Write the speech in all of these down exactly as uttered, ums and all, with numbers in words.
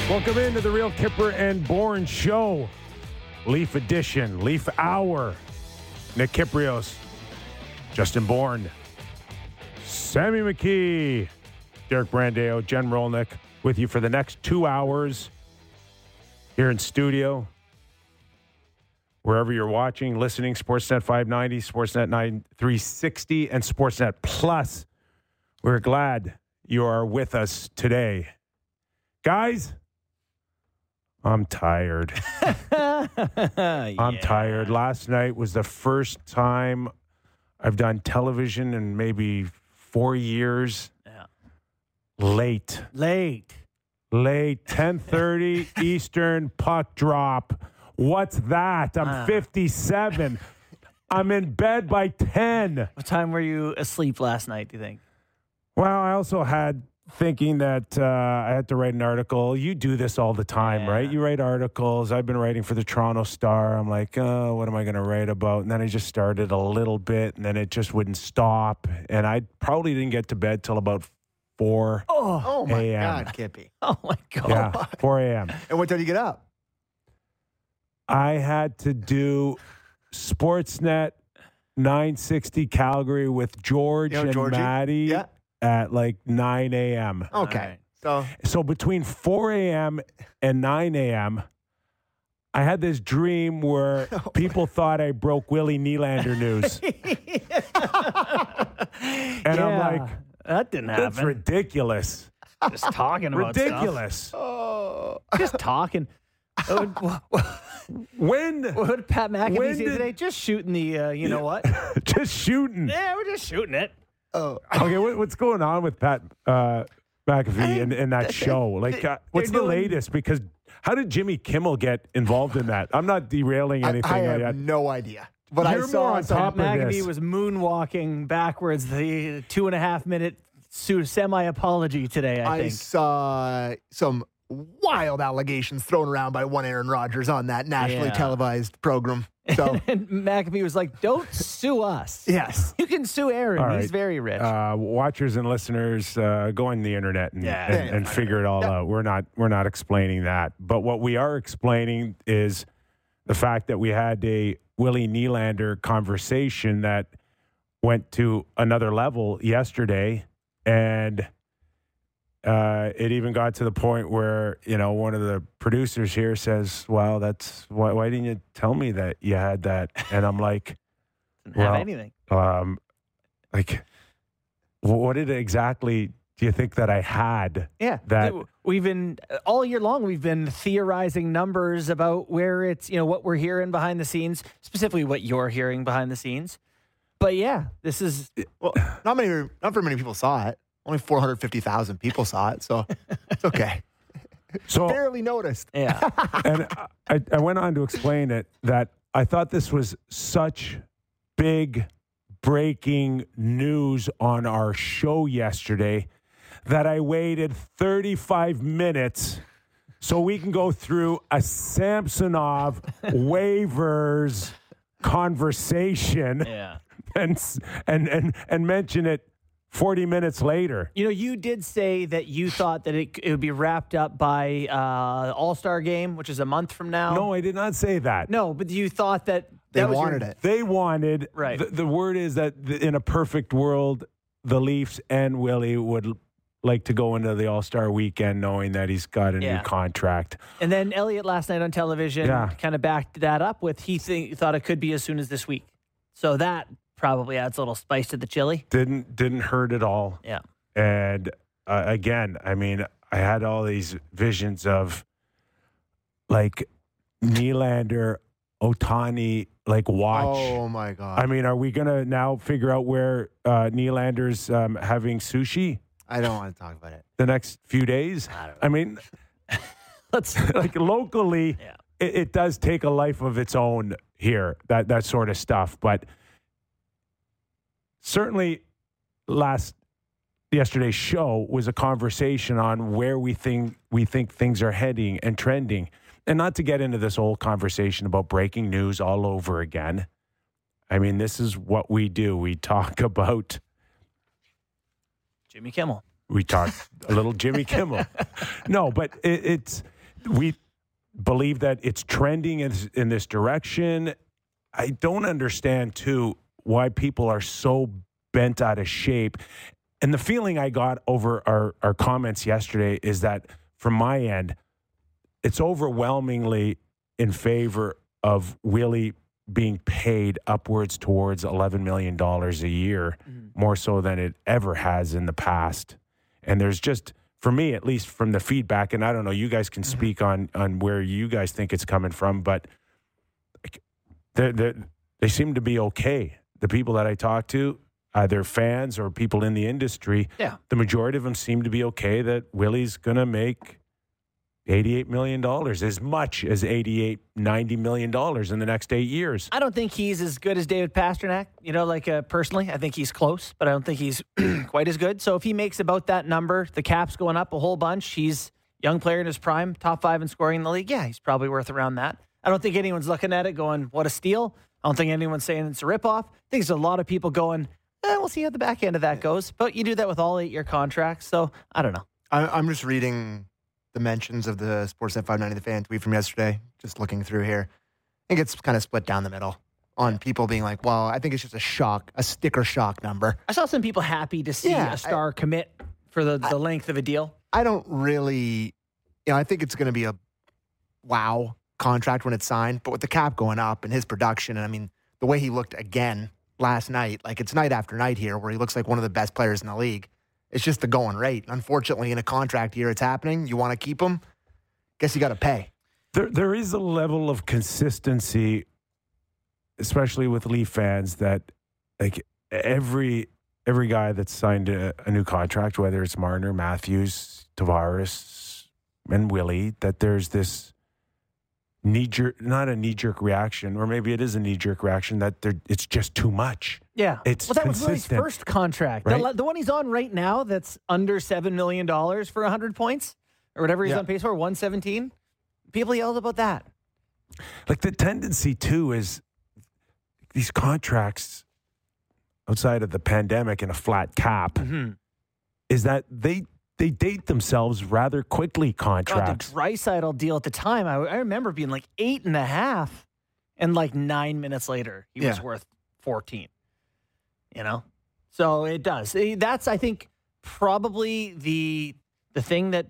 Welcome into the Real Kipper and Bourne Show. Leaf Edition, Leaf Hour. Nick Kypreos, Justin Bourne, Sammy McKee, Derek Brandeo, Jen Rolnick with you for the next two hours here in studio. Wherever you're watching, listening, Sportsnet five ninety, Sportsnet nine three sixty, and Sportsnet Plus. We're glad you are with us today. Guys, I'm tired. I'm yeah. tired. Last night was the first time I've done television in maybe four years. Yeah. Late. Late. Late. ten thirty Eastern puck drop. What's that? I'm Uh. fifty-seven. I'm in bed by ten. What time were you asleep last night, do you think? Well, I also had thinking that uh, I had to write an article. You do this all the time, Yeah. right? You write articles. I've been writing for the Toronto Star. I'm like, oh, what am I going to write about? And then I just started a little bit, and then it just wouldn't stop. And I probably didn't get to bed till about four Oh, Oh, my A M. God, Kippy. oh my God. Yeah, four a.m. And what time do you get up? I had to do Sportsnet nine sixty Calgary with George You know, and Georgie? Maddie Yeah. at like nine a.m. Okay. right. So, So between four a.m. and nine a.m., I had this dream where people thought I broke Willie Nylander news. And I'm Yeah, like, that didn't that's happen. ridiculous. Just talking about Ridiculous. oh, stuff. Just talking. Uh, what, When? what did Pat McAfee When say did- today? Just shooting the, uh, you know what? Just shooting. Yeah, we're just shooting it. oh. Okay, what, what's going on with Pat uh, McAfee and, and that show? Like, uh, what's the doing- latest? Because how did Jimmy Kimmel get involved in that? I'm not derailing I, anything. I have yet. no idea. But You're I saw more on some- top of McAfee this. was moonwalking backwards the two and a half minute semi apology today, I, I think. saw some wild allegations thrown around by one Aaron Rodgers on that nationally Yeah. televised program. So, And McAfee was like, don't sue us. yes. You can sue Aaron. All He's right. very rich. Uh, watchers and listeners, uh, go on the internet and, Yeah. and, Yeah, yeah. and figure it all out. We're not we're not explaining that, but what we are explaining is the fact that we had a Willie Nylander conversation that went to another level yesterday, and uh, it even got to the point where, you know, one of the producers here says, "Well, that's why, why didn't you tell me that you had that?" And I'm like, Didn't have well, anything. um, like, wh- what did exactly do you think that I had? Yeah. that- We've been, all year long, we've been theorizing numbers about where it's, you know, what we're hearing behind the scenes, specifically what you're hearing behind the scenes. But yeah, this is, Well, not many, not very many people saw it. Only four hundred fifty thousand people saw it. So, it's okay. So, Barely noticed. yeah. and I, I went on to explain it that I thought this was such big breaking news on our show yesterday that I waited thirty-five minutes so we can go through a Samsonov waivers conversation Yeah. and and and and mention it forty minutes later. You know, you did say that you thought that it, it would be wrapped up by uh, All-Star game, which is a month from now. No, I did not say that. No, but you thought that They that was your- wanted it. They wanted, Right. The, the word is that th- in a perfect world, the Leafs and Willie would l- like to go into the All-Star weekend knowing that he's got a Yeah. new contract. And then Elliot last night on television Yeah. kind of backed that up with he th- thought it could be as soon as this week. So that probably adds a little spice to the chili. Didn't didn't hurt at all. Yeah. And uh, again, I mean, I had all these visions of like Nylander, Ohtani, like watch. Oh, my God. I mean, are we going to now figure out where uh, Nylander's um, having sushi I don't want to talk about it. the next few days? I don't know. I mean, Let's like locally, Yeah. it, it does take a life of its own here, that, that sort of stuff. But certainly last yesterday's show was a conversation on where we think we think things are heading and trending. And not to get into this whole conversation about breaking news all over again. I mean, this is what we do. We talk about Jimmy Kimmel. we talk a little Jimmy Kimmel. No, but it, it's we believe that it's trending in, in this direction. I don't understand, too, why people are so bent out of shape. And the feeling I got over our, our comments yesterday is that, from my end, it's overwhelmingly in favor of Willie being paid upwards towards eleven million dollars a year, mm-hmm. more so than it ever has in the past. And there's just, for me, at least from the feedback, and I don't know, you guys can mm-hmm. speak on, on where you guys think it's coming from, but they're, they're, they seem to be okay. The people that I talk to, either fans or people in the industry, yeah. the majority of them seem to be okay that Willie's going to make eighty-eight million dollars, as much as eighty-eight, ninety million dollars in the next eight years. I don't think he's as good as David Pastrnak, you know, like uh, personally. I think he's close, but I don't think he's quite as good. So if he makes about that number, the cap's going up a whole bunch, he's a young player in his prime, top five in scoring in the league. Yeah, he's probably worth around that. I don't think anyone's looking at it going, what a steal. I don't think anyone's saying it's a ripoff. I think there's a lot of people going, eh, we'll see how the back end of that goes. But you do that with all eight-year contracts, so I don't know. I, I'm just reading the mentions of the Sportsnet five ninety The Fan tweet from yesterday, just looking through here. I think it's kind of split down the middle on people being like, well, I think it's just a shock, a sticker shock number. I saw some people happy to see Yeah, a star I, commit for the, the I, length of a deal. I don't really, you know, I think it's going to be a wow contract when it's signed, but with the cap going up and his production, and I mean, the way he looked again last night, like it's night after night here where he looks like one of the best players in the league. It's just the going rate. Unfortunately, in a contract year, it's happening. You want to keep him? Guess you got to pay. There, there is a level of consistency, especially with Leaf fans, that like every every guy that's signed a, a new contract, whether it's Marner, Matthews, Tavares, and Willie, that there's this knee-jerk, not a knee-jerk reaction, or maybe it is a knee-jerk reaction, that it's just too much. Yeah. It's well, that consistent. was Willie's first contract. Right? The, the one he's on right now that's under seven million dollars for one hundred points, or whatever he's yeah. on pace for, one seventeen. People yelled about that. Like the tendency, too, is these contracts outside of the pandemic and a flat cap, mm-hmm. is that they they date themselves rather quickly, contracts. God, the Draisaitl deal at the time, I, I remember being like eight and a half, and like nine minutes later, he yeah. was worth fourteen. You know? So it does. That's, I think, probably the the thing that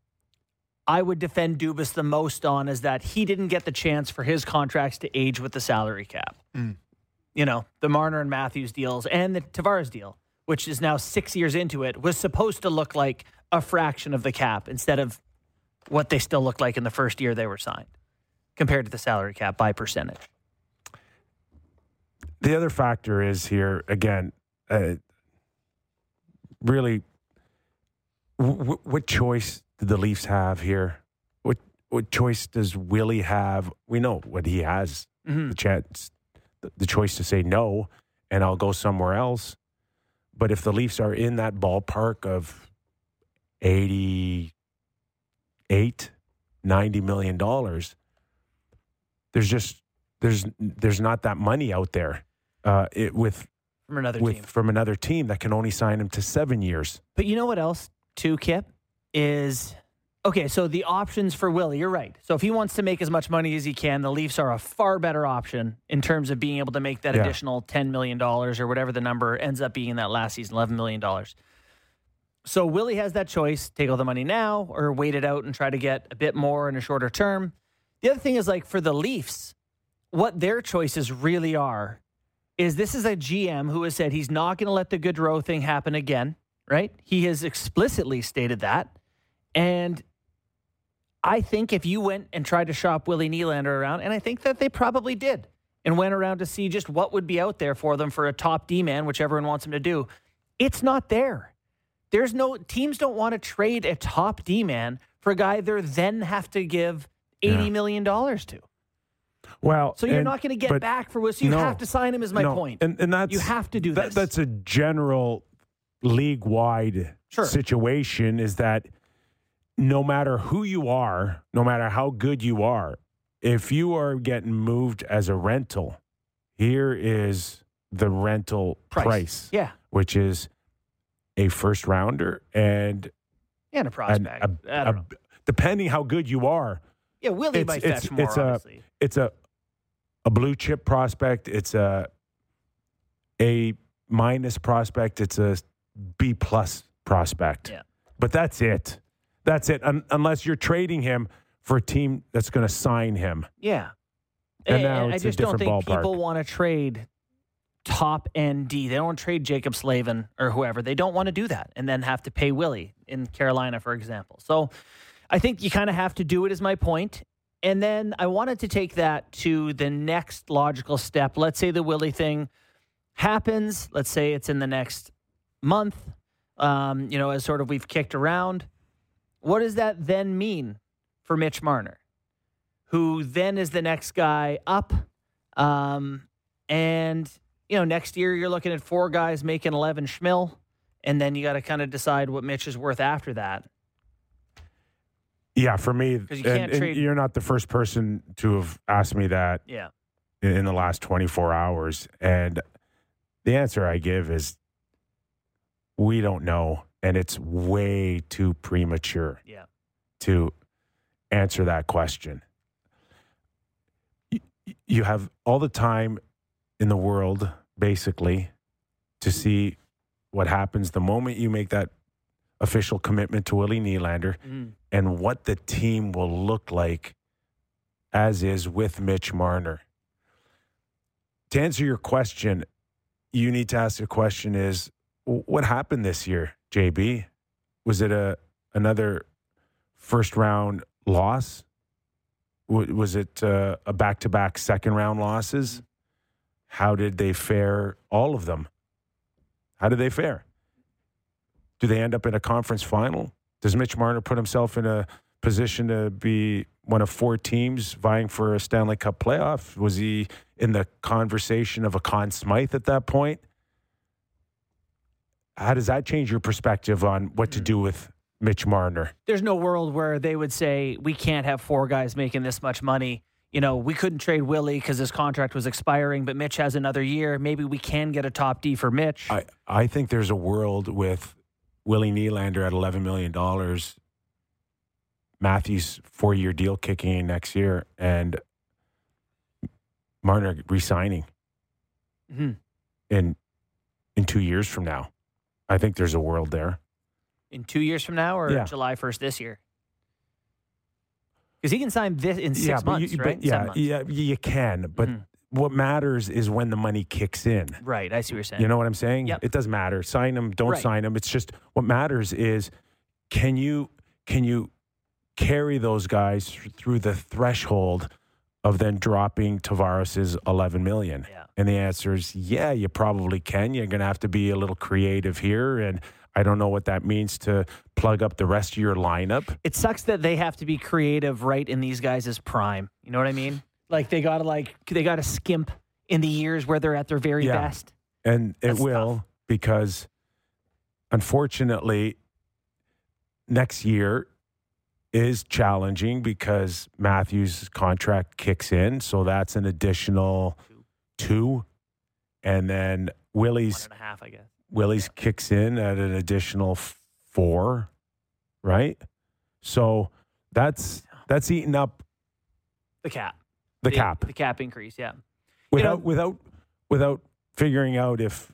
I would defend Dubas the most on, is that he didn't get the chance for his contracts to age with the salary cap. Mm. You know, the Marner and Matthews deals and the Tavares deal, which is now six years into it, was supposed to look like a fraction of the cap instead of what they still looked like in the first year they were signed, compared to the salary cap by percentage. The other factor is here, again, uh, really, w- w- what choice did the Leafs have here? What what choice does Willie have? We know what he has, Mm-hmm. the chance, the, the choice to say no, and I'll go somewhere else. But if the Leafs are in that ballpark of eighty-eight, ninety million dollars, there's just there's there's not that money out there uh, it, with From another with team. from another team that can only sign him to seven years. But you know what else, too, Kip, is... Okay, so the options for Willie, you're right. So if he wants to make as much money as he can, the Leafs are a far better option in terms of being able to make that Yeah. additional ten million dollars or whatever the number ends up being that last season, eleven million dollars. So Willie has that choice, take all the money now or wait it out and try to get a bit more in a shorter term. The other thing is, like, for the Leafs, what their choices really are is this is a G M who has said he's not going to let the Gaudreau thing happen again, right? He has explicitly stated that. And I think if you went and tried to shop Willie Nylander around, and I think that they probably did, and went around to see just what would be out there for them for a top D-man, which everyone wants him to do, it's not there. There's no, teams don't want to trade a top D-man for a guy they then have to give eighty Yeah. million dollars to. Well, So you're and- not going to get but back for Willie. So you no, have to sign him, is my no. point. And, and that's You have to do that, this. That's a general league-wide Sure. situation, is that no matter who you are, no matter how good you are, if you are getting moved as a rental, here is the rental Price. price, Yeah. which is a first rounder and And a an, prospect. a, I don't a- know. depending how good you are, Yeah, Willie it's might it's fetch more, it's a obviously. it's a a blue chip prospect. It's a A minus prospect. It's a B plus prospect. Yeah. But that's it. That's it. Un- unless you're trading him for a team that's going to sign him. Yeah. And now I it's a just don't different think ballpark. people want to trade top end D. They don't want to trade Jacob Slavin or whoever. They don't want to do that and then have to pay Willie in Carolina, for example. So I think you kind of have to do it, is my point. And then I wanted to take that to the next logical step. Let's say the Willie thing happens. Let's say it's in the next month, um, you know, as sort of we've kicked around. What does that then mean for Mitch Marner, who then is the next guy up? Um, and, you know, next year you're looking at four guys making eleven schmil, and then you got to kind of decide what Mitch is worth after that. Yeah, for me, you and, can't and trade- you're not the first person to have asked me that Yeah. in, in the last twenty-four hours. And the answer I give is we don't know. And it's way too premature Yeah. to answer that question. You, you have all the time in the world, basically, to see what happens the moment you make that official commitment to Willie Nylander Mm. and what the team will look like as is with Mitch Marner. To answer your question, you need to ask the question is, what happened this year, J B? Was it a another first round loss? W- was it uh, a back-to-back second round losses? How did they fare, all of them? How did they fare? Do they end up in a conference final? Does Mitch Marner put himself in a position to be one of four teams vying for a Stanley Cup playoff? Was he in the conversation of a Conn Smythe at that point? How does that change your perspective on what to do with Mitch Marner? There's no world where they would say, we can't have four guys making this much money. You know, we couldn't trade Willie because his contract was expiring, but Mitch has another year. Maybe we can get a top D for Mitch. I, I think there's a world with Willie Nylander at eleven million dollars, Matthews four-year deal kicking in next year, and Marner re-signing Mhm. in in two years from now. I think there's a world there. In two years from now or Yeah. July first this year? Because he can sign this in six yeah, but months, you, right? but yeah, Seven months. yeah, you can. But Mhm. what matters is when the money kicks in. Right, I see what you're saying. You know what I'm saying? Yep. It doesn't matter. Sign them, don't Right. sign them. It's just what matters is can you can you carry those guys th- through the threshold of then dropping Tavares's eleven million? Yeah. And the answer is yeah, you probably can. You're going to have to be a little creative here, and I don't know what that means to plug up the rest of your lineup. It sucks that they have to be creative right in these guys' prime. You know what I mean? Like they gotta like they gotta skimp in the years where they're at their very Yeah. best. And it That's will tough. because unfortunately next year is challenging because Matthews' contract kicks in. So that's an additional two. And then One Willie's and a half, I guess. Willie's kicks in at an additional f- four, right? So that's that's eating up The cap. the cap The cap increase, yeah. without know- without without figuring out if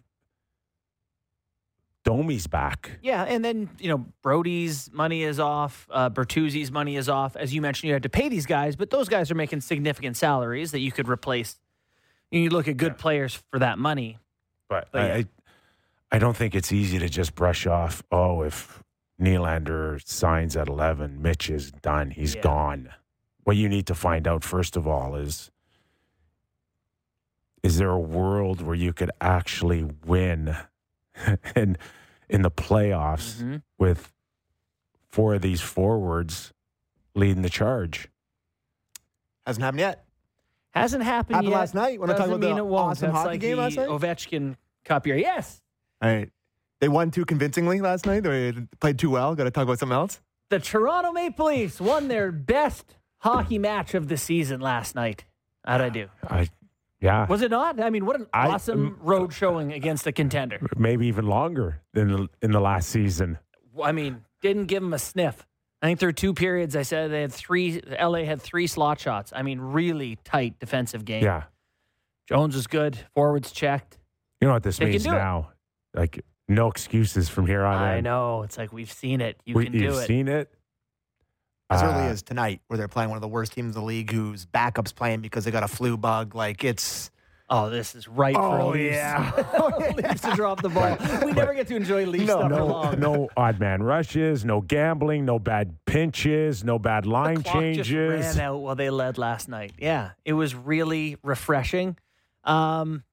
Domi's back. Yeah, and then, you know, Brody's money is off. Uh, Bertuzzi's money is off. As you mentioned, you had to pay these guys, but those guys are making significant salaries that you could replace. You look at good Yeah. players for that money. But, But I, yeah. I I don't think it's easy to just brush off, oh, if Nylander signs at eleven, Mitch is done. He's Yeah. gone. What you need to find out, first of all, is is there a world where you could actually win in, in the playoffs Mhm. with four of these forwards leading the charge? Hasn't happened yet. Hasn't happened Happened yet. last night when I Doesn't talked about mean the it won't. awesome That's hockey like game the last night. Ovechkin Cup year. Yes. All right. They won too convincingly last night. They played too well. Got to talk about something else. The Toronto Maple Leafs won their best hockey match of the season last night. How'd I do? I, yeah, Was it not? I mean, what an I- awesome road showing against a contender. maybe even longer than the- in the last season. I mean, didn't give him a sniff. I think through two periods, I said they had three. L A had three slot shots. I mean, really tight defensive game. Yeah. Jones was good. Forwards checked. You know what this They means can do it. now? Like, no excuses from here on I in. know. It's like we've seen it. You We, can do you've it. seen it. As Uh, early as tonight, where they're playing one of the worst teams in the league, whose backup's playing because they got a flu bug. Like, it's Oh, this is right for Oh, Leafs. yeah. Leafs to drop the ball. We never get to enjoy Leafs No, stuff for No, long. no odd man rushes, no gambling, no bad pinches, no bad line the clock changes. just ran out while they led last night. Yeah, it was really refreshing. Um,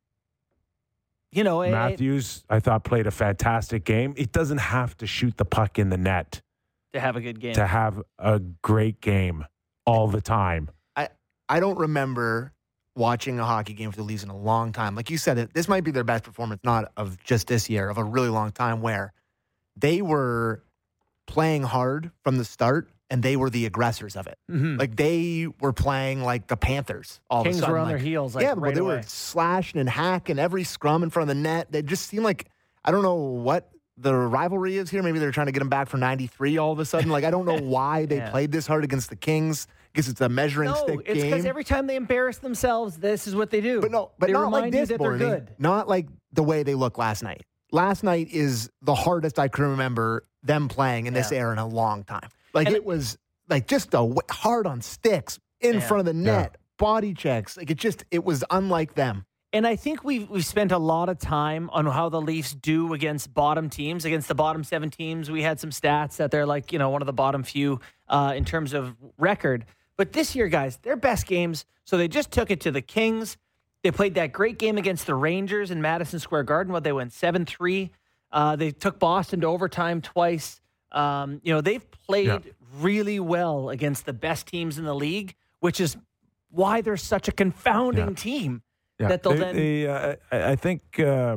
you know, it- Matthews, I thought, played a fantastic game. It doesn't have to shoot the puck in the net to have a good game. to have a great game all the time. I don't remember watching a hockey game for the Leafs in a long time. Like you said, it- this might be their best performance, not of just this year, of a really long time, where they were playing hard from the start and they were the aggressors of it. Mhm. Like they were playing like the Panthers all Kings of a sudden. were on like, their heels. Like, yeah, right but they away. were slashing and hacking every scrum in front of the net. They just seemed like, I don't know what the rivalry is here. Maybe they're trying to get them back for ninety-three all of a sudden. Like, I don't know why they Yeah. played this hard against the Kings. Because it's a measuring No, stick it's game. because every time they embarrass themselves, this is what they do. But no, but they not remind like you this, that they're Borny. good. Not like the way they looked last night. Last night is the hardest I can remember them playing in this Yeah. era in a long time. Like And it was like just a w- hard on sticks in Yeah. front of the net, body checks. Like it just it was unlike them. And I think we've we've spent a lot of time on how the Leafs do against bottom teams, against the bottom seven teams. We had some stats that they're like, you know, one of the bottom few uh, in terms of record. But this year, guys, their best games. So they just took it to the Kings. They played that great game against the Rangers in Madison Square Garden, where they went seven three. Uh, they took Boston to overtime twice. Um, you know, they've played Yeah. really well against the best teams in the league, which is why they're such a confounding Yeah. team. Yeah. That they'll They- then- they, uh, I I think uh,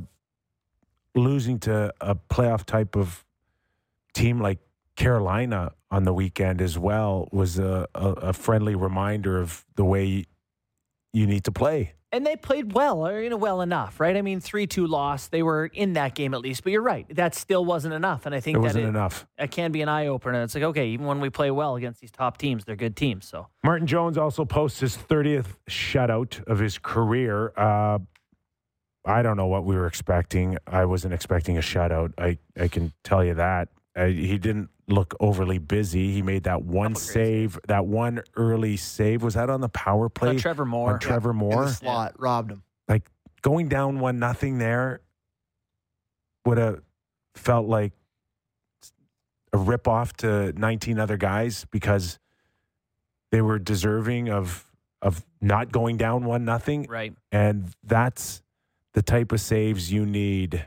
losing to a playoff type of team like Carolina on the weekend as well was a, a, a friendly reminder of the way you need to play. And they played well, or you know, well enough, right? I mean, three two loss. They were in that game at least. But you're right. That still wasn't enough. And I think It that wasn't it, enough. it can be an eye-opener. It's like, okay, even when we play well against these top teams, they're good teams. So Martin Jones also posts his thirtieth shutout of his career. Uh, I don't know what we were expecting. I wasn't expecting a shutout. I, I can tell you that. Uh, he didn't look overly busy. He made that one Couple great save, that one early save. Was that on the power play? uh, Trevor Moore. On Trevor In Moore. the slot, robbed him. Like going down one nothing there would have felt like a ripoff to nineteen other guys because they were deserving of of not going down one nothing, Right. and that's the type of saves you need,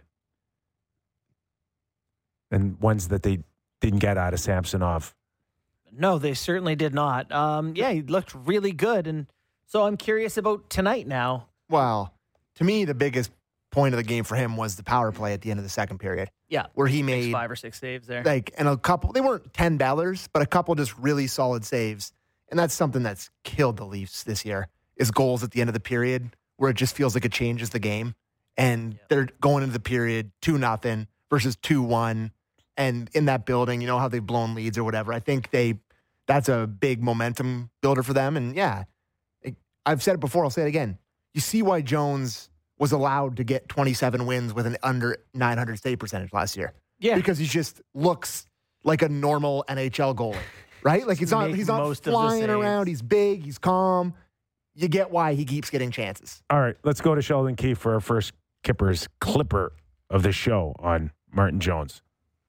and ones that they didn't get out of Samsonov. No, they certainly did not. Um, yeah, he looked really good. And so I'm curious about tonight now. Well, to me, the biggest point of the game for him was the power play at the end of the second period, Yeah. where he Makes made five or six saves there. like and a couple. They weren't ten dollars, but a couple just really solid saves, and that's something that's killed the Leafs this year. Is goals at the end of the period where it just feels like it changes the game, and Yep. they're going into the period two nothing versus two one, and in that building, you know how they've blown leads or whatever. I think they that's a big momentum builder for them, and yeah, it, I've said it before. I'll say it again. You see why Jones was allowed to get twenty-seven wins with an under nine hundred save percentage last year. Yeah. Because he just looks like a normal N H L goalie, right? Like he's not Make he's not most of the flying saves. around. He's big. He's calm. You get why he keeps getting chances. All right, let's go to Sheldon Keefe for our first Kippers Clipper of the show on Martin Jones.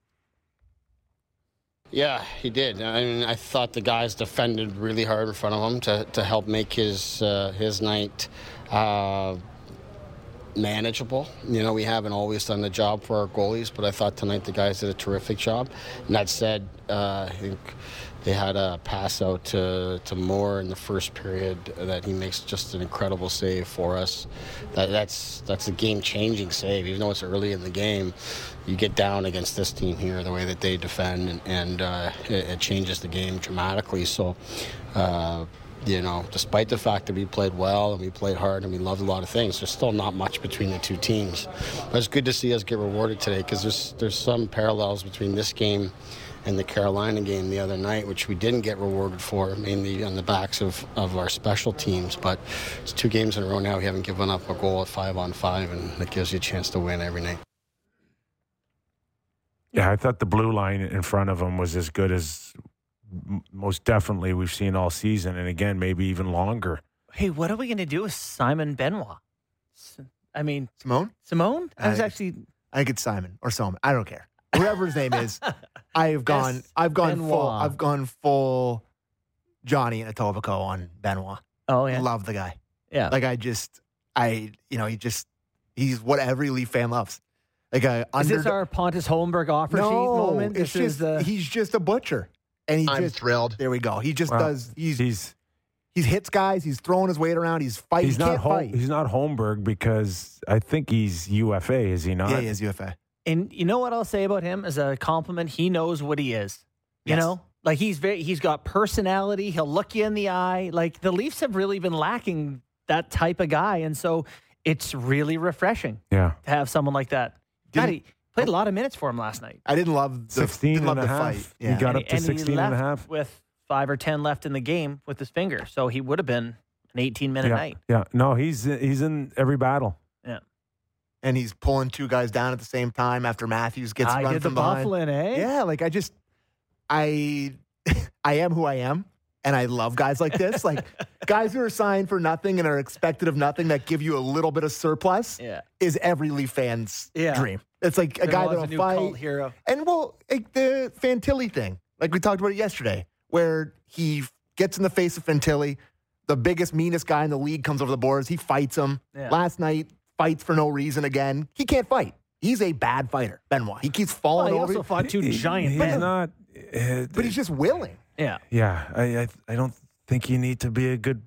Yeah, he did. I mean, I thought the guys defended really hard in front of him to, to help make his uh, his night uh, manageable. You know, we haven't always done the job for our goalies, but I thought tonight the guys did a terrific job. And that said, uh, I think they had a pass out to, to Moore in the first period that he makes just an incredible save for us. That, that's that's a game-changing save. Even though it's early in the game, you get down against this team here, the way that they defend, and, and uh, it, it changes the game dramatically. So uh, you know, despite the fact that we played well and we played hard and we loved a lot of things, there's still not much between the two teams. But it's good to see us get rewarded today because there's there's some parallels between this game and the Carolina game the other night, which we didn't get rewarded for, mainly on the backs of, of our special teams. But it's two games in a row now. We haven't given up a goal at five on five, and that gives you a chance to win every night. Yeah, I thought the blue line in front of him was as good as m- most definitely we've seen all season, and again, maybe even longer. Hey, what are we going to do with Simon Benoit? S- I mean, Simone? Simone? I was I- actually I think it's Simon or Simon. I don't care. Whoever his name is, I have gone. Yes, I've gone full. Benoit. I've gone full. Johnny and Etobicoke on Benoit. Oh yeah, Love the guy. yeah. Like I just, I you know, he just he's what every Leaf fan loves. Like a Is under. this our Pontus Holmberg offer sheet no, moment? it's This just is uh, he's just a butcher, and he I'm just thrilled. there we go. He just Well, does. He's He's He hits guys. He's throwing his weight around. He's fighting. he's he not can't Hol- fight. he's not Holmberg because I think he's U F A. Is he not? Yeah, he is U F A. And you know what I'll say about him as a compliment? He knows what he is. You Yes. know, like he's very, he's got personality. He'll look you in the eye. Like the Leafs have really been lacking that type of guy, and so it's really refreshing Yeah. to have someone like that. God, Didn't- he played a lot of minutes for him last night. I didn't love the sixteen didn't love and a the half. fight. He Yeah. got and up to and sixteen he left and a half. with five or ten left in the game with his finger, so he would have been an eighteen minute Yeah. night. Yeah. No, he's he's in every battle. and he's pulling two guys down at the same time after Matthews gets I run did the from behind. Bufflin, eh? Yeah, like I just, I, I am who I am, and I love guys like this, like guys who are signed for nothing and are expected of nothing that give you a little bit of surplus. Yeah. Is every Leaf fan's Yeah. dream. It's like a guy Benoit's that'll a new fight, cult hero. and well, like the Fantilli thing, like we talked about it yesterday, where he gets in the face of Fantilli, the biggest, meanest guy in the league comes over the boards. He fights him. Yeah. Last night, fights for no reason again. He can't fight. He's a bad fighter, Benoit. He keeps Well, falling he over. also fought two He- giant He's men. not. Uh, but he's just willing. Yeah. Yeah, I, I I don't think you need to be a good.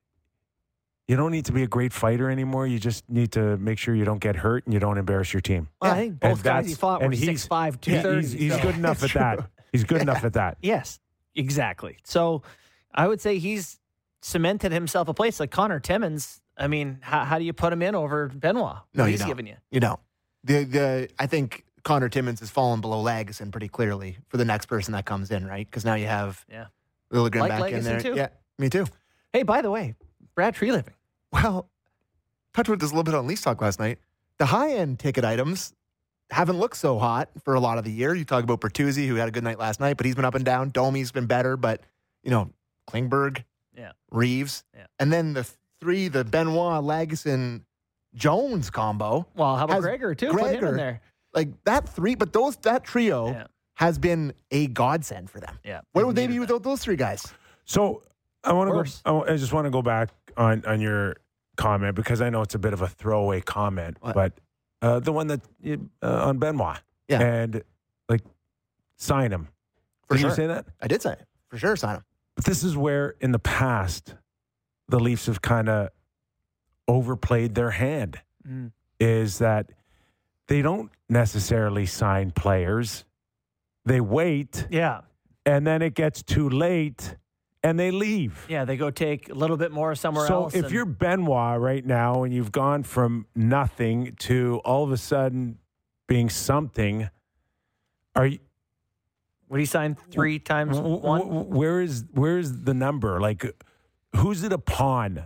You don't need to be a great fighter anymore. You just need to make sure you don't get hurt and you don't embarrass your team. Well, I Yeah. think And both guys he that's- fought were and he's- six five, two He- thirty. he's he's so- good enough at True. that. He's good enough at that. Yes, exactly. So I would say he's cemented himself a place like Connor Timmins. I mean, how, how do you put him in over Benoit? No, What you he's don't. giving you. You know, the the I think Connor Timmins has fallen below Lagesson pretty clearly for the next person that comes in, right? Because now you have Yeah. Lilligren Like back in Lagesson there. too? Yeah, me too. Hey, by the way, Brad Treliving. Well, talked about this a little bit on Leafs Talk last night. The high end ticket items haven't looked so hot for a lot of the year. You talk about Bertuzzi, who had a good night last night, but he's been up and down. Domi's been better, but you know, Klingberg, Yeah. Reeves, Yeah. and then the three, the Benoit, Lagesson, Jones combo. Well, how about Has Gregor too? Put him in Gregor- there. Like that three, but those that trio Yeah. has been a godsend for them. Yeah. Where would they be Needed that. without those three guys? So I want to Worse. go. I just want to go back on on your comment because I know it's a bit of a throwaway comment, What? but uh, the one that you- uh, on Benoit, Yeah. and like sign him. For Did sure. you say that? I did say it. For sure, sign him. But this is where, in the past, the Leafs have kind of overplayed their hand. Mm. Is that they don't necessarily sign players; they wait, Yeah. and then it gets too late, and they leave. Yeah. They go take a little bit more somewhere so else. if and- you're Benoit right now and you've gone from nothing to all of a sudden being something, are you, would he sign three times w- one? w- where is where is the number? Like, who's it upon?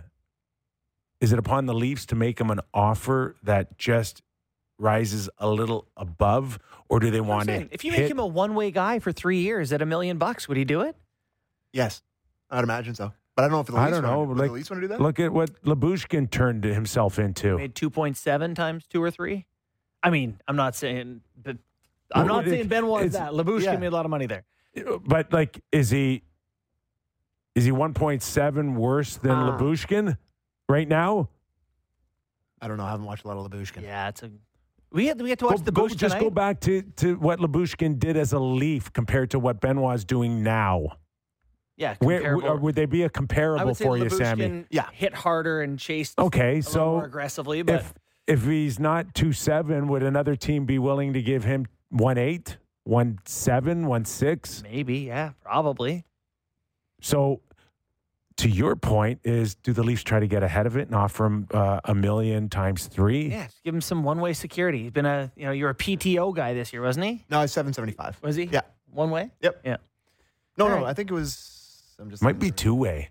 Is it upon the Leafs to make him an offer that just rises a little above, or do they I'm want saying, to? if you make hit- him a one-way guy for three years at a million bucks, would he do it? Yes, I'd imagine so. But I don't know if the I Leafs don't know, want to, like- the Leafs want to do that. look at what Lyubushkin turned himself into. Made two point seven times two or three. I mean, I'm not saying, but I'm Well, not it- saying Benoit is it's- that. Labushkin yeah. made a lot of money there. But like, is he is he one point seven worse than Ah. Lyubushkin right now? I don't know. I haven't watched a lot of Lyubushkin. Yeah, it's a. We had we had to watch Go- the go- Bush just tonight. go back to, to what Lyubushkin did as a Leaf compared to what Benoit's doing now. Yeah, Where, comparable. or would they be a I comparable would say for you, Lyubushkin Sammy? Yeah. hit harder and chased Okay, a little more so aggressively, but if if he's not two seven, would another team be willing to give him one eight, one seven, one six? maybe, yeah, probably. So to your point, is do the Leafs try to get ahead of it and offer him uh, a million times three? Yeah, just give him some one-way security. He's been a, you know, you're a P T O guy this year, wasn't he? No, it's seven seventy-five. Was he? Yeah. One way? Yep. Yeah. No, All no, right. I think it was. I'm just Might be two way.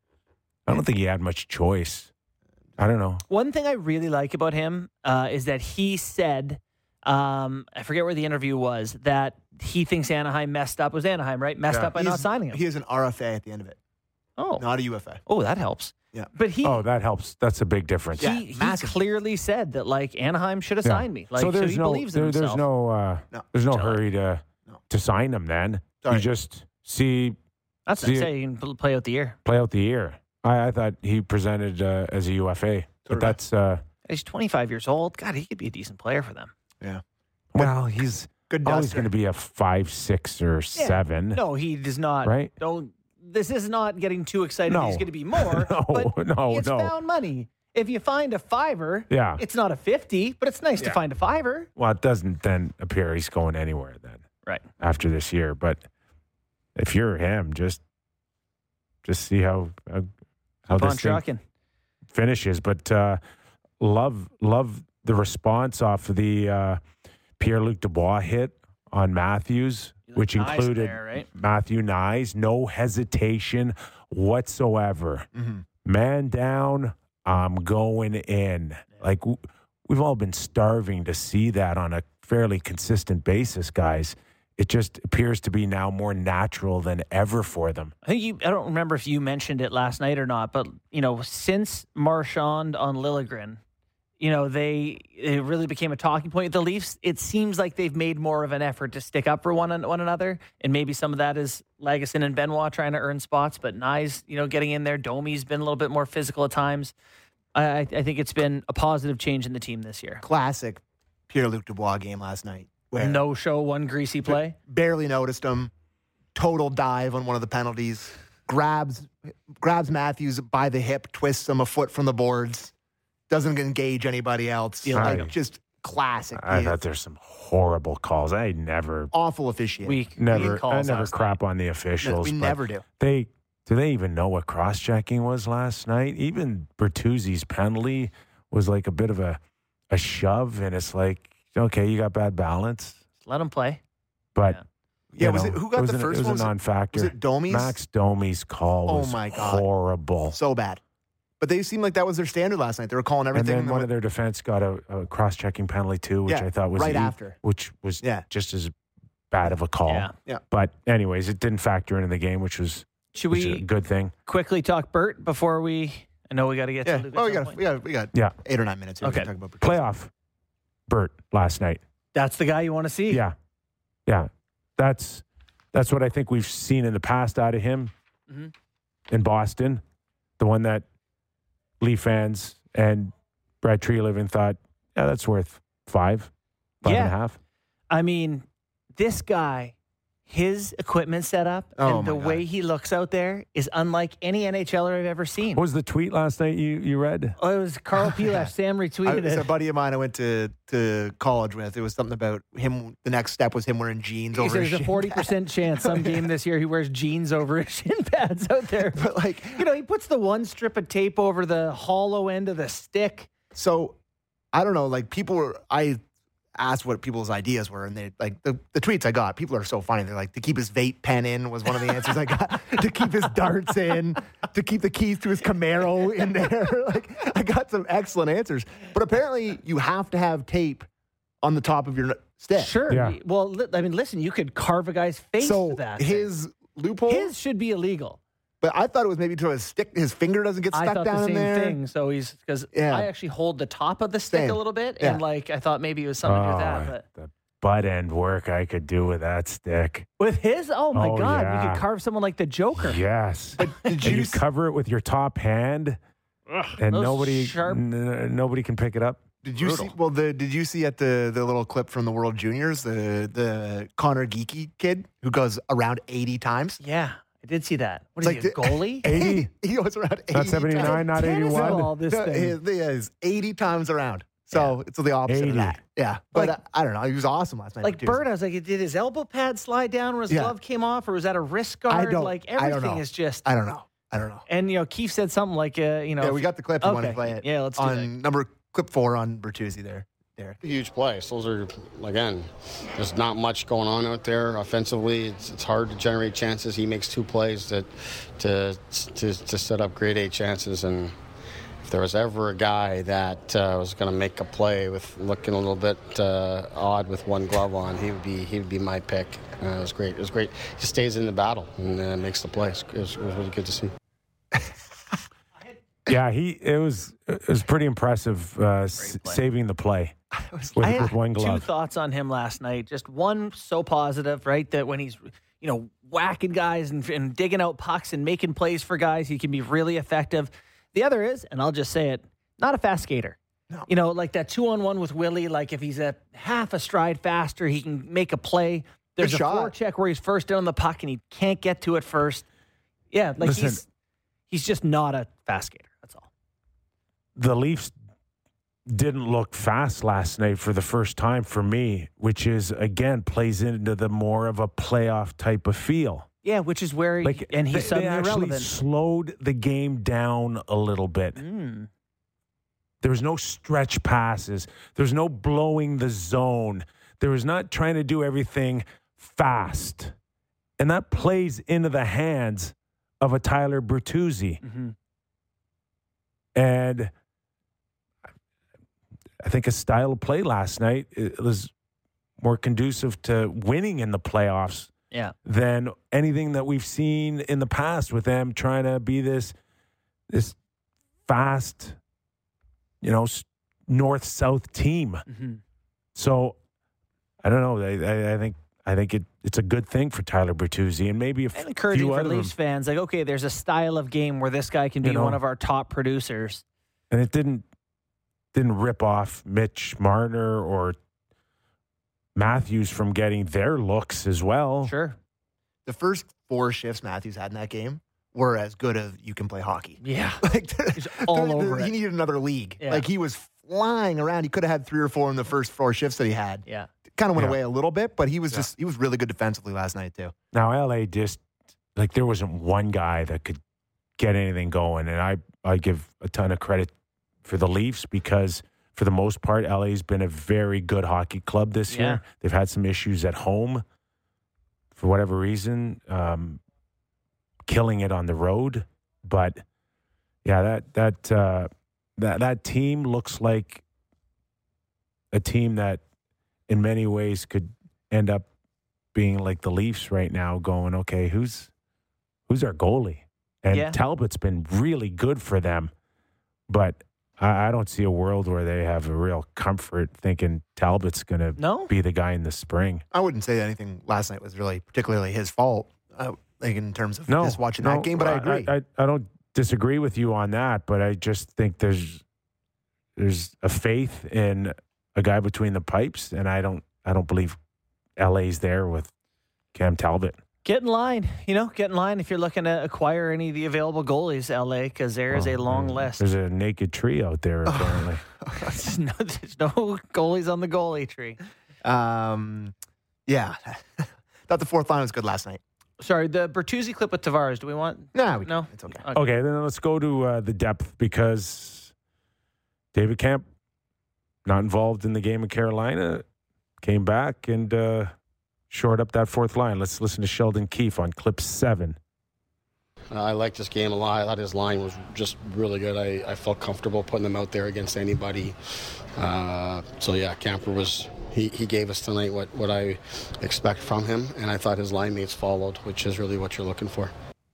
I don't think he had much choice. I don't know. One thing I really like about him uh, is that he said, um, I forget where the interview was, that he thinks Anaheim messed up. It was Anaheim, right? Messed Yeah. up by He's- not signing him. He has an R F A at the end of it, Oh, not a U F A. oh, that helps. Yeah. But he, Oh, that helps. That's a big difference. Yeah, he, he massive. clearly said that like Anaheim should have Yeah. signed me. Like, so so, there's he no, believes in there, himself. there's no, uh, No. there's no Sorry. hurry to No. to sign him. Then Sorry. you just see That's what I'm see- saying. You can play out the year. play out the year. I, I thought he presented uh, as a U F A, but did I. that's uh, He's twenty-five years old. God, he could be a decent player for them. Yeah. well, he's Good always duster. going to be a five, six, or Yeah. seven. No, he does not. Right? Don't. This is not getting too excited. No. He's going to be more. No, but no, it's no. found money. If you find a fiver, Yeah. it's not a fifty, but it's nice to Yeah. find a fiver. Well, it doesn't then appear he's going anywhere then Right. after this year. But if you're him, just just see how how, how Keep on this thing trucking. finishes. But uh, love love the response off of the uh, Pierre-Luc Dubois hit on Matthews, which Nice included there, right? Matthew Nyes. No hesitation whatsoever. Mm-hmm. Man down, I'm going in. Like w- we've all been starving to see that on a fairly consistent basis, guys. It just appears to be now more natural than ever for them. I think you. I don't remember if you mentioned it last night or not, but you know, since Marchand on Liljegren, you know, they it really became a talking point. The Leafs, it seems like they've made more of an effort to stick up for one one another, and maybe some of that is Lagesson and Benoit trying to earn spots, but Nyes, you know, getting in there. Domi's been a little bit more physical at times. I, I think it's been a positive change in the team this year. Classic Pierre-Luc Dubois game last night. Where No show, one greasy play. barely noticed him. Total dive on one of the penalties. Grabs grabs Matthews by the hip, twists him a foot from the boards. Doesn't engage anybody else. Yeah, like I- just classic. I He thought is there's some horrible calls. I never, awful officiating. We never, we I calls never last crap night. on the No, officials. we but never do. They do they even know what cross checking was last night? Even Bertuzzi's penalty was like a bit of a a shove, and it's like, okay, you got bad balance, Let him play. but Yeah. Yeah, you was know, it who got was the an- first It was one? a Was it- non-factor. Was it Domi's? Max Domi's call Oh was my God. horrible. So bad. But they seemed like that was their standard last night. They were calling And everything. then one of their defense got a, a cross-checking penalty too, which Yeah, I thought was right e- after. which was Yeah. just as bad of a call. Yeah. But anyways, it didn't factor into the game, which was, Should which is a we good thing. quickly talk Bert before we? I know we got to get yeah. to Luke. Well, at we some got point. we got we got Yeah. eight or nine minutes here. Okay. to talk about Bertuzzi. Playoff Bert last night. That's the guy you want to see. Yeah. Yeah. That's that's what I think we've seen in the past out of him Mhm. in Boston. The one that Leaf fans and Brad Treliving thought, yeah, that's worth five, five and a Yeah. half. I mean, this guy, his equipment setup Oh, and the my God. way he looks out there is unlike any NHLer I've ever seen. What was the tweet last night you, you read? Oh, it was Carl Pilaf. Sam I, retweeted it's a it. buddy of mine I went to, to college with. It was something about him. The next step was him wearing jeans He over said his there's a shin forty pad. percent chance some game this year he wears jeans over his shin pads out there. But like, You know, he puts the one strip of tape over the hollow end of the stick. so I don't know. Like people were, I asked what people's ideas were, and they like the, the tweets I got. People are so funny. They're like, to keep his vape pen in was one of the answers I got. To keep his darts in, to keep the keys to his Camaro in there. Like I got some excellent answers. But apparently, you have to have tape on the top of your n- stick. Sure. Yeah. Well, li- I mean, listen, you could carve a guy's face So to that. thing. his loophole, his should be illegal. but I thought it was maybe to his stick. His finger doesn't get I stuck thought down the same in there. thing. So he's because Yeah. I actually hold the top of the stick Same. a little bit, Yeah. and like I thought maybe it was something to do with that. Oh, But the butt end work I could do with that stick. with his, oh my Oh, god, you yeah. could carve someone like the Joker. Yes. Did And you you s- cover it with your top hand, and those nobody sharp- n- nobody can pick it up. Did you Brutal. see? Well, the did you see at the the little clip from the World Juniors the the Connor Geeky kid who goes around eighty times? Yeah, I did see that. What is It's he, like a the- goalie? eighty? He goes around eighty. Not seventy-nine, times. not Tennis eighty-one. ball, this No, thing. he he is eighty times around. So it's the opposite eighty. of that. Yeah, but Like- uh, I don't know. He was awesome last night. Like Bertuzzi. Bird, I was like, did his elbow pad slide down when his Yeah. glove came off, or was that a wrist guard? I don't. like I don't everything know. is just. I don't know. I don't know. And, you know, Keefe said something like, uh, you know. Yeah, we got the clip. You want to Okay. play it? Yeah, let's do on that. number clip four on Bertuzzi there, Derek. Huge plays. Those are, again, there's not much going on out there offensively. It's, it's hard to generate chances. He makes two plays that to to to set up grade A chances. And if there was ever a guy that uh, was going to make a play with looking a little bit uh, odd with one glove on, he would be he would be my pick. Uh, it was great. It was great. He stays in the battle and uh, makes the plays. It was, it was really good to see. Yeah, he it was it was pretty impressive uh, s- play. saving the play with, I had with one two glove. thoughts on him last night. Just one so positive, right? That when he's, you know, whacking guys and, and digging out pucks and making plays for guys, he can be really effective. The other is, and I'll just say it, not a fast skater. No. You know, like that two on one with Willie, like if he's a half a stride faster, he can make a play. There's Good a shot. forecheck where he's first down the puck and he can't get to it first. Yeah, like Listen. he's he's just not a fast skater. That's all. The Leafs didn't look fast last night for the first time for me, which is again plays into the more of a playoff type of feel. Yeah, which is where he, Like and he's they, suddenly they actually irrelevant. slowed the game down a little bit. Mm. There was no stretch passes. There was no blowing the zone. There was not trying to do everything fast. And that plays into the hands of a Tyler Bertuzzi. Mm-hmm. And I think a style of play last night it was more conducive to winning in the playoffs Yeah. than anything that we've seen in the past with them trying to be this this fast, you know, north-south team. Mm-hmm. So I don't know. I, I, I think I think it, it's a good thing for Tyler Bertuzzi and maybe a f- And encouraging few for other Leafs them. fans, like, okay, there's a style of game where this guy can be You know. one of our top producers. And it didn't didn't rip off Mitch Marner or Matthews from getting their looks as well. Sure. The first four shifts Matthews had in that game were as good as you can play hockey. Yeah. Like He's all there- over He it. needed another league. Yeah. Like he was flying around. He could have had three or four in the first four shifts that he had. Yeah. Kind of went Yeah. away a little bit, but he was Yeah. just he was really good defensively last night too. Now L A just like there wasn't one guy that could get anything going, and I I give a ton of credit for the Leafs because for the most part L A's been a very good hockey club this Yeah. year. They've had some issues at home for whatever reason, um, killing it on the road, but yeah, that that uh, that that team looks like a team that in many ways could end up being like the Leafs right now, going, okay, who's who's our goalie? And Yeah. Talbot's been really good for them, but I, I don't see a world where they have a real comfort thinking Talbot's going to No? be the guy in the spring. I wouldn't say anything last night was really particularly his fault, uh, like in terms of No, just watching no, that game. But I agree. I, I, I don't disagree with you on that, but I just think there's there's a faith in a guy between the pipes, and I don't I don't believe L A's there with Cam Talbot. Get in line. You know, get in line if you're looking to acquire any of the available goalies, L A, because there is a Well, long there's- list. There's a naked tree out there, apparently. there's, no, there's no goalies on the goalie tree. um, yeah, thought the fourth line was good last night. Sorry, the Bertuzzi clip with Tavares. Do we want? Nah, we, No? it's okay. Okay. Okay, then let's go to uh, the depth because David Camp, not involved in the game in Carolina, came back and uh, shored up that fourth line. Let's listen to Sheldon Keefe on clip seven. Uh, I liked this game a lot. I thought his line was just really good. I, I felt comfortable putting them out there against anybody. Uh, so, yeah, Camper was he, he gave us tonight what, what I expect from him, and I thought his line mates followed, which is really what you're looking for.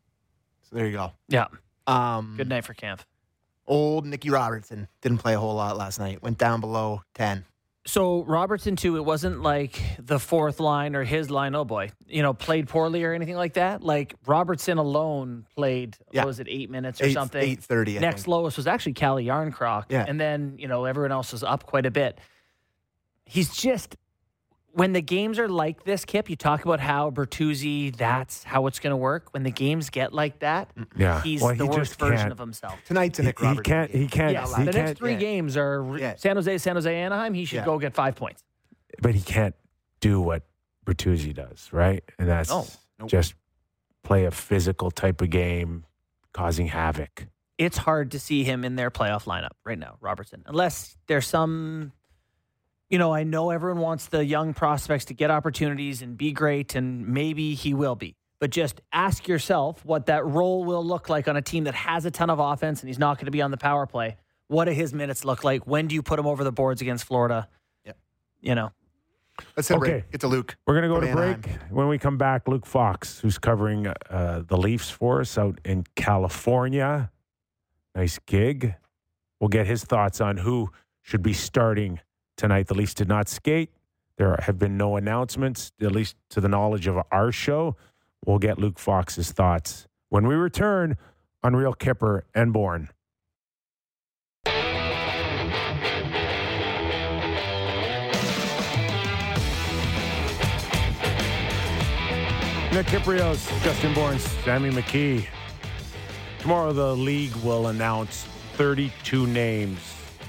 So there you go. Yeah. Um, Good night for Camp. Old Nicky Robertson didn't play a whole lot last night. Went down below ten. So Robertson too, it wasn't like the fourth line or his line, oh boy, you know, played poorly or anything like that. Like Robertson alone played, Yeah. what was it, eight minutes or Eight, something? eight thirty. I Next think. lowest was actually Callie Yarncroc. Yeah. And then, you know, everyone else was up quite a bit. He's just, when the games are like this, Kip, you talk about how Bertuzzi, that's how it's going to work. When the games get like that, Yeah, he's well, the he worst just version can't- of himself. Tonight's a He, Nick he Robertson can't. game. He can't. Yes, he the can't. next three yeah. games are Yeah. San Jose, San Jose, Anaheim. He should Yeah. go get five points. But he can't do what Bertuzzi does, right? And that's No. Nope. just play a physical type of game, causing havoc. It's hard to see him in their playoff lineup right now, Robertson, unless there's some, you know, I know everyone wants the young prospects to get opportunities and be great, and maybe he will be. But just ask yourself what that role will look like on a team that has a ton of offense and he's not going to be on the power play. What do his minutes look like? When do you put him over the boards against Florida? Yeah. You know. Let's hit Okay. break. Get to Luke. We're going to go Go to to break. Anaheim. When we come back, Luke Fox, who's covering uh, the Leafs for us out in California. Nice gig. We'll get his thoughts on who should be starting tonight. The Leafs did not skate. There have been no announcements, at least to the knowledge of our show. We'll get Luke Fox's thoughts when we return on Real Kipper and Bourne. Nick Kiprios, Justin Bourne, Sammy McKee. Tomorrow, the league will announce thirty-two names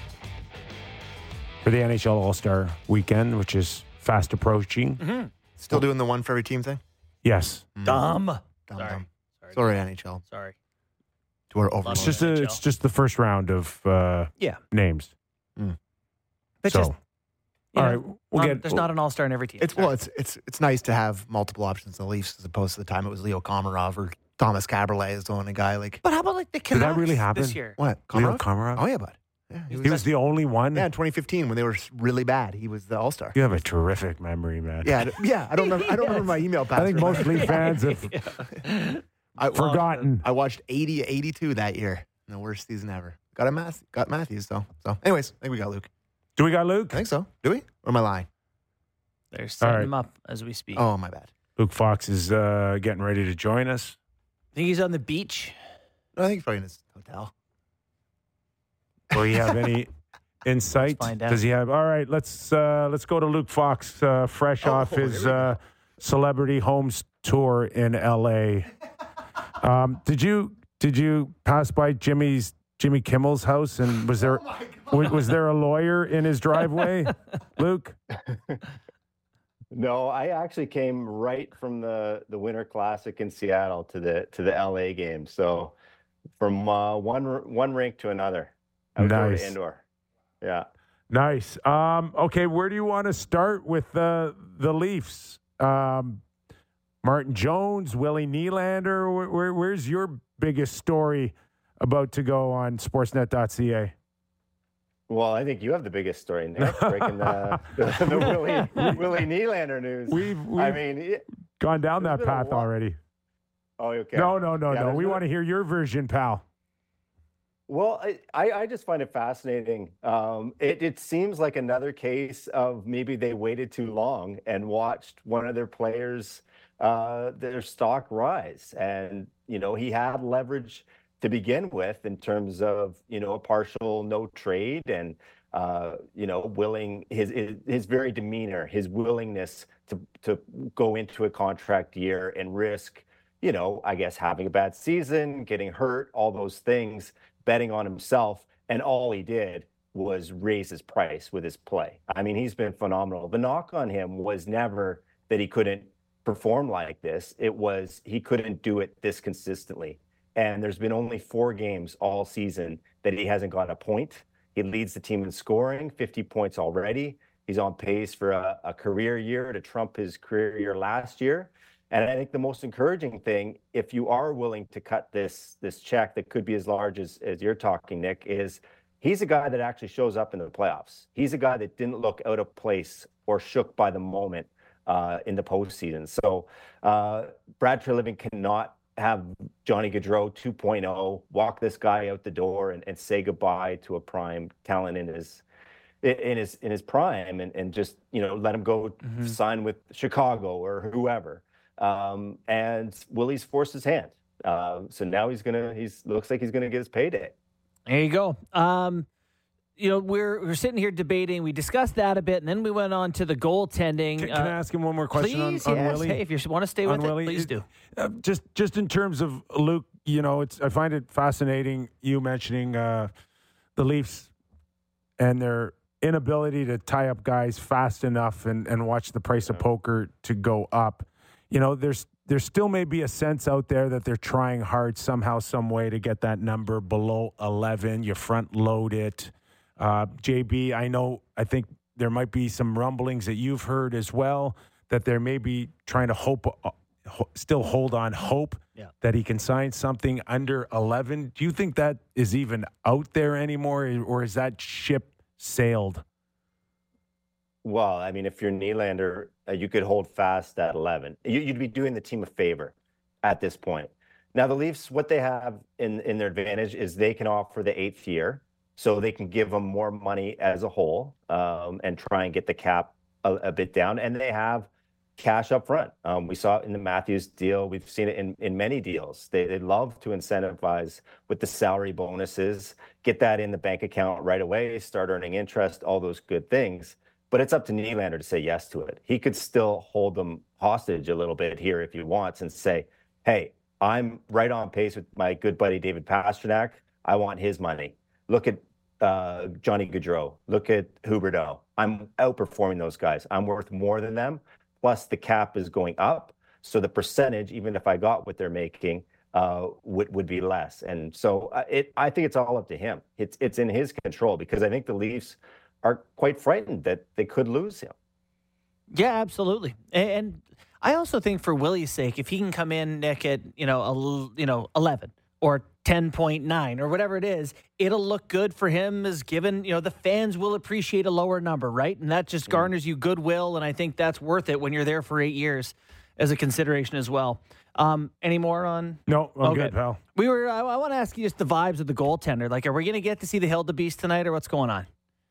for the N H L All-Star Weekend, which is fast approaching. Mm-hmm. Still doing the one for every team thing? Yes, Dumb. Dumb, Sorry. dumb. Sorry. Sorry, N H L. Sorry. To our overlord. it's just a, it's just the first round of uh, Yeah. names. But so, just, you all know, right, we'll um, get. there's not an all-star in every team. It's well, it's it's it's nice to have multiple options in the Leafs as opposed to the time it was Leo Komarov or Thomas Caberlet is the only guy. Like But how about like the Did Canucks that really happen? this year? what? Leo Komarov? Komarov? Oh yeah, bud. Yeah, he He was, was the only one. yeah in twenty fifteen when they were really bad. He was the All Star. You have a terrific memory, man. Yeah, d- yeah. I don't remember. I don't remember my email I password. think most Leaf fans have I, well, forgotten. I watched eighty, eighty-two that year. The worst season ever. Got a Math, got Matthews though. So, anyways, I think we got Luke. Do we got Luke? I think so. Do we? Or am I lying? They're setting right. him up as we speak. Oh, my bad. Luke Fox is uh, getting ready to join us. Think he's on the beach? No, I think he's probably in his hotel. Will he have any insight? Let's find out. Does he have? All right, let's uh, let's go to Luke Fox, uh, fresh Oh, off here his we go. uh, celebrity homes tour in L A. Um, did you did you pass by Jimmy's Jimmy Kimmel's house and was there was, was there a lawyer in his driveway, Luke? No, I actually came right from the the Winter Classic in Seattle to the to the L A game. So from uh, one one rink to another, outdoor Nice. to indoor. Yeah. Nice. Um, okay, where do you want to start with the the Leafs? Um, Martin Jones, Willie Nylander. Where, where, where's your biggest story about to go on sportsnet dot c a? Well, I think you have the biggest story, Nick, breaking the the, the Willie Willie Nylander news. We've, we've I mean, it, gone down there's that been a path lot- already. oh, okay. No, no, no, Yeah, no. there's We been- want to hear your version, pal. Well, I, I I just find it fascinating. Um, it, it seems like another case of maybe they waited too long and watched one of their players, uh, their stock rise. And, you know, he had leverage to begin with in terms of, you know, a partial no trade and, uh, you know, willing, his, his his very demeanor, his willingness to, to go into a contract year and risk, you know, I guess having a bad season, getting hurt, all those things, betting on himself, and all he did was raise his price with his play. I mean, he's been phenomenal. The knock on him was never that he couldn't perform like this. It was he couldn't do it this consistently. And there's been only four games all season that he hasn't got a point. He leads the team in scoring, fifty points already. He's on pace for a, a career year to trump his career year last year. And I think the most encouraging thing, if you are willing to cut this this check that could be as large as, as you're talking, Nick, is he's a guy that actually shows up in the playoffs. He's a guy that didn't look out of place or shook by the moment uh, in the postseason. So uh, Brad Treliving cannot have Johnny Gaudreau two point oh walk this guy out the door and, and say goodbye to a prime talent in his in his in his prime and, and just, you know, let him go Mhm. sign with Chicago or whoever. Um, and Willie's forced his hand. Uh, so now he's gonna. He's looks like he's gonna get his payday. There you go. Um, you know, we're we're sitting here debating. We discussed that a bit, and then we went on to the goaltending. Can, can I ask him one more question please, on, on yes. Willie? Hey, if you want to stay on with it, Willie, please it- do. Uh, just just in terms of Luke, you know, it's I find it fascinating you mentioning uh, the Leafs and their inability to tie up guys fast enough and, and watch the price of poker to go up. you know, there's there still may be a sense out there that they're trying hard somehow, some way to get that number below eleven. You front load it. Uh, J B, I know, I think there might be some rumblings that you've heard as well that they're maybe trying to hope, uh, ho- still hold on hope Yeah. that he can sign something under eleven. Do you think that is even out there anymore, or is that ship sailed? Well, I mean, if you're Nylander, uh, you could hold fast at eleven. You, you'd be doing the team a favor at this point. Now, the Leafs, what they have in, in their advantage is they can offer the eighth year, so they can give them more money as a whole um, and try and get the cap a, a bit down. And they have cash up front. Um, we saw it in the Matthews deal. We've seen it in, in many deals. They, they love to incentivize with the salary bonuses, get that in the bank account right away, start earning interest, all those good things. But it's up to Nylander to say yes to it. He could still hold them hostage a little bit here if he wants and say, hey, I'm right on pace with my good buddy David Pastrnak. I want his money. Look at uh, Johnny Gaudreau. Look at Huberdeau. I'm outperforming those guys. I'm worth more than them. Plus, the cap is going up. So the percentage, even if I got what they're making, uh, would, would be less. And so uh, it, I think it's all up to him. It's, it's in his control because I think the Leafs are quite frightened that they could lose him. Yeah, absolutely. And, and I also think for Willie's sake, if he can come in, Nick, at, you know, a, you know, eleven or ten point nine or whatever it is, it'll look good for him as given, you know, the fans will appreciate a lower number, right? And that just garners you goodwill. And I think that's worth it when you're there for eight years as a consideration as well. Um, any more on? No, I'm Okay. good, pal. We were, I, I want to ask you just the vibes of the goaltender. Like, are we going to get to see the Hildebeest tonight or what's going on?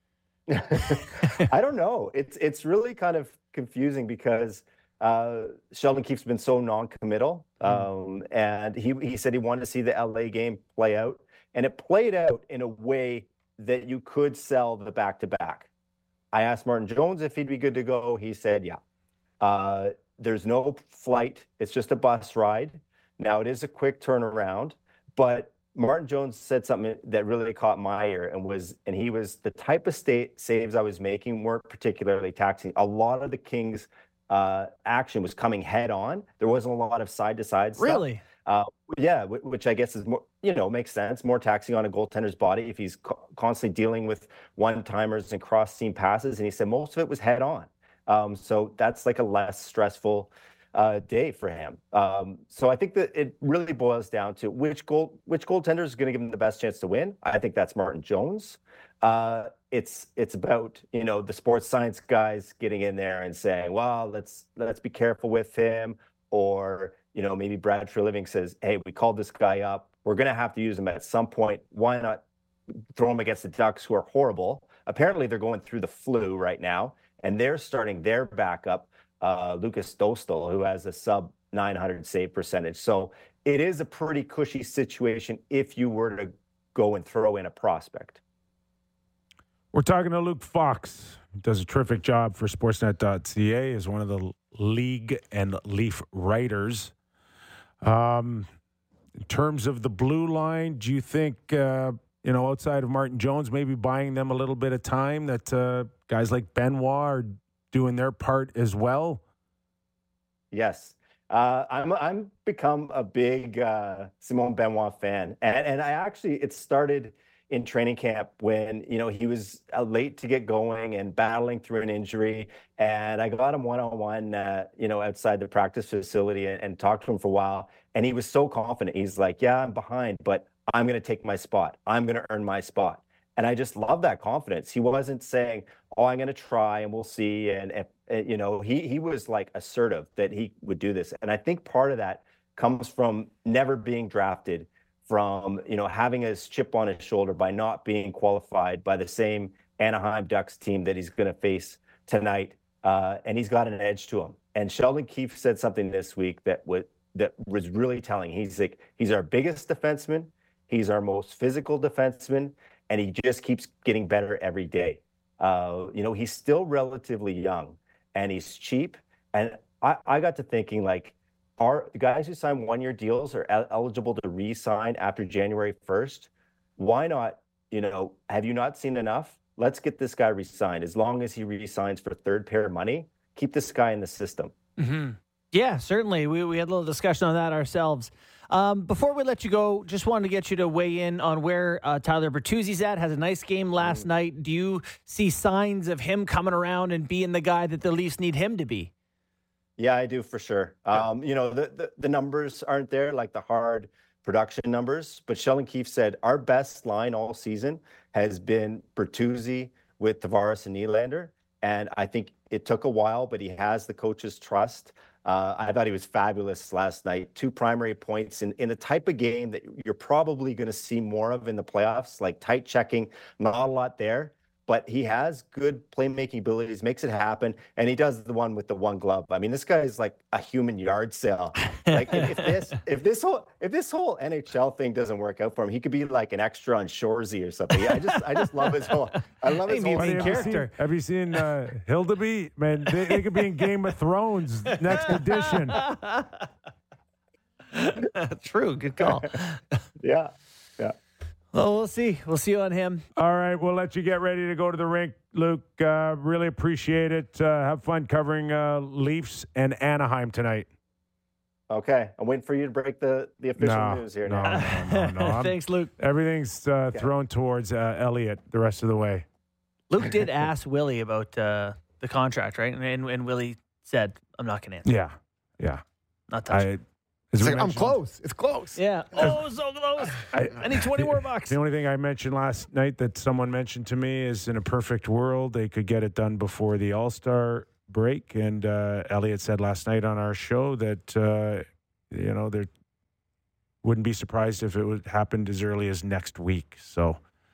I don't know. It's it's really kind of confusing because uh, Sheldon Keefe's been so non-committal, um, and he he said he wanted to see the L A game play out, and it played out in a way that you could sell the back-to-back. I asked Martin Jones if he'd be good to go. He said, yeah. Uh, there's no flight. It's just a bus ride. Now, it is a quick turnaround, but Martin Jones said something that really caught my ear and was, and he was the type of state saves I was making weren't particularly taxing. A lot of the Kings' uh, action was coming head on. There wasn't a lot of side to side stuff. Really? Uh, yeah, which I guess is more, you know, makes sense. More taxing on a goaltender's body if he's co- constantly dealing with one timers and cross seam passes. And he said most of it was head on. Um, so that's like a less stressful uh, day for him. Um, so I think that it really boils down to which goal, which goaltender is going to give him the best chance to win. I think that's Martin Jones. Uh, it's it's about, you know, the sports science guys getting in there and saying, well, let's let's be careful with him. Or, you know, maybe Brad Treliving says, hey, we called this guy up. We're going to have to use him at some point. Why not throw him against the Ducks, who are horrible? Apparently, they're going through the flu right now, and they're starting their backup, uh, Lucas Dostal, who has a sub nine hundred save percentage. So it is a pretty cushy situation if you were to go and throw in a prospect. We're talking to Luke Fox, who does a terrific job for Sportsnet dot C A as one of the league and Leaf writers. Um, in terms of the blue line, do you think, uh, you know, outside of Martin Jones, maybe buying them a little bit of time, that uh, guys like Benoit are doing their part as well? Yes. Uh, I'm I'm become a big uh, Simon Benoit fan, and and I actually it started in training camp when, you know, he was uh, late to get going and battling through an injury, and I got him one on one, you know, outside the practice facility and, and talked to him for a while, and he was so confident. He's like, "Yeah, I'm behind, but I'm going to take my spot. I'm going to earn my spot." And I just love that confidence. He wasn't saying, "Oh, I'm going to try and we'll see." And, and, and, you know, he he was like assertive that he would do this. And I think part of that comes from never being drafted, from, you know, having his chip on his shoulder by not being qualified by the same Anaheim Ducks team that he's going to face tonight. Uh, and he's got an edge to him. And Sheldon Keefe said something this week that was, that was really telling. He's like, he's our biggest defenseman. He's our most physical defenseman. And he just keeps getting better every day. Uh, you know, he's still relatively young and he's cheap. And I, I got to thinking, like, are the guys who sign one-year deals are el- eligible to re-sign after January first? Why not, you know, have you not seen enough? Let's get this guy re-signed. As long as he re-signs for third pair money, keep this guy in the system. Mm-hmm. Yeah, certainly. We, we had a little discussion on that ourselves. Um, before we let you go, just wanted to get you to weigh in on where uh, Tyler Bertuzzi's at. Has a nice game last mm. night. Do you see signs of him coming around and being the guy that the Leafs need him to be? Yeah, I do for sure. Um, you know, the, the, the numbers aren't there, like the hard production numbers. But Sheldon Keefe said our best line all season has been Bertuzzi with Tavares and Nylander. And I think it took a while, but he has the coach's trust. Uh, I thought he was fabulous last night. Two primary points in, in the type of game that you're probably going to see more of in the playoffs, like tight checking, not a lot there. But he has good playmaking abilities, makes it happen, and he does the one with the one glove. I mean, this guy is like a human yard sale. Like if, if this, if this whole, if this whole N H L thing doesn't work out for him, he could be like an extra on Shoresy or something. I just, I just love his whole, I love his Hey, whole main Have you character. seen, have you seen uh, Hildeby? Man, they, they could be in Game of Thrones next edition. True. Good call. Yeah, yeah. Well, we'll see. We'll see you on him. All right, we'll let you get ready to go to the rink, Luke. Uh, really appreciate it. Uh, have fun covering uh, Leafs and Anaheim tonight. Okay, I'm waiting for you to break the, the official No, news here no, now. no, no, no. I'm- Thanks, Luke. Everything's uh, thrown towards uh, Elliott the rest of the way. Luke did ask Willie about uh, the contract, right? And, and, and Willie said, I'm not going to answer. Yeah, yeah. Not touching. I, as It's we like, I'm mentioned- close. It's close. Yeah. Oh, so close. I, I need twenty more bucks. The only thing I mentioned last night that someone mentioned to me is in a perfect world, they could get it done before the All-Star break. And uh, Elliott said last night on our show that, uh, you know, they wouldn't be surprised if it would happen as early as next week. So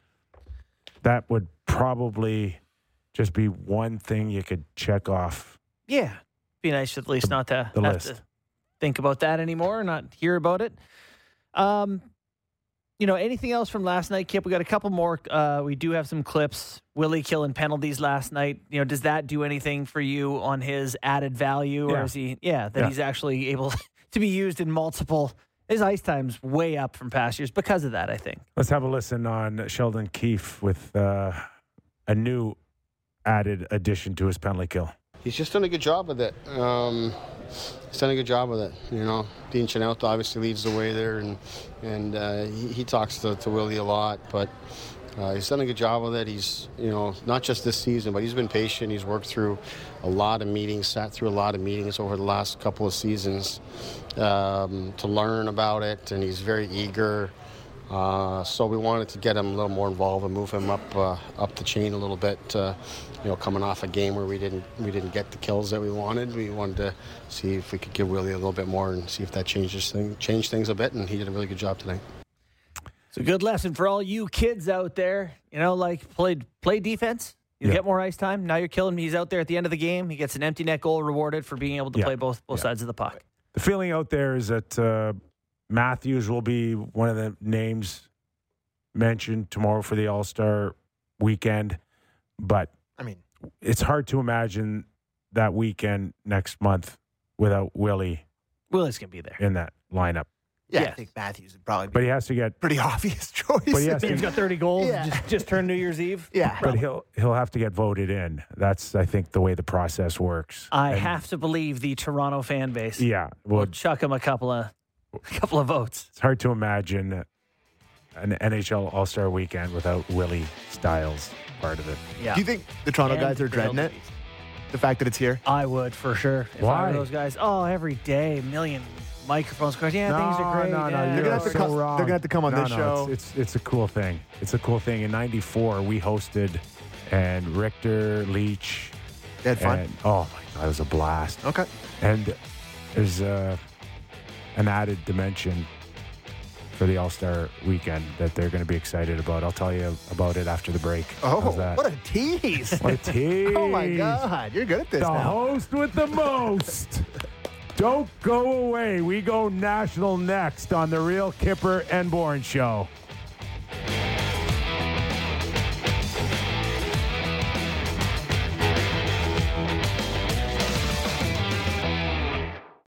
that would probably just be one thing you could check off. Yeah. Be nice at least not to the have list. to think about that anymore, not hear about it. Um, you know, anything else from last night, Kip? We got a couple more. Uh, we do have some clips. Willie killing penalties last night. You know, does that do anything for you on his added value, or Yeah. is he? Yeah, that Yeah. he's actually able to be used in multiple. His ice time's way up from past years because of that, I think. Let's have a listen on Sheldon Keefe with uh, a new added addition to his penalty kill. He's just done a good job with it. Um, he's done a good job with it. You know, Dean Chanel obviously leads the way there, and and uh, he, he talks to, to Willie a lot. But uh, he's done a good job with it. He's, you know, not just this season, but he's been patient. He's worked through a lot of meetings, sat through a lot of meetings over the last couple of seasons um, to learn about it, and he's very eager. Uh, so we wanted to get him a little more involved and move him up uh, up the chain a little bit. Uh, you know, coming off a game where we didn't we didn't get the kills that we wanted, we wanted to see if we could give Willie a little bit more and see if that changes thing change things a bit. And he did a really good job tonight. It's a good lesson for all you kids out there. You know, like play play defense. You Yeah. get more ice time. Now you're killing me. He's out there at the end of the game. He gets an empty net goal rewarded for being able to Yeah. play both both Yeah. sides of the puck. The feeling out there is that uh, Matthews will be one of the names mentioned tomorrow for the All-Star weekend, but I mean, it's hard to imagine that weekend next month without Willie Willie's gonna be there. in that lineup. yeah, I Yes. think Matthews would probably be But he has to get, a pretty obvious choice. But he has to- He's got thirty goals. Yeah. Just, just turned New Year's Eve. yeah. but he'll he'll have to get voted in. That's I think the way the process works. I And- have to believe the Toronto fan base Yeah, will well, chuck him a couple of a couple of votes. it's hard to imagine an N H L All-Star weekend without Willie Styles part of it. Yeah. Do you think the Toronto And guys are the dreading it? Hildebees. The fact that it's here? I would for sure. If I Why? were those guys. Oh, every day, a million microphones. Going, yeah, things are great. No, no, yeah, you're gonna have to so come- wrong. they're gonna have to come on No, this no, show. It's, it's it's a cool thing. It's a cool thing. In ninety-four, we hosted, and Richter, Leach, They had fun. and oh my god, it was a blast. Okay. And there's uh, an added dimension for the All-Star weekend that they're going to be excited about. I'll tell you about it after the break. Oh, How's that? what a tease. What a tease. Oh, my God. You're good at this The now. host with the most. Don't go away. We go national next on the Real Kipper and Bourne Show.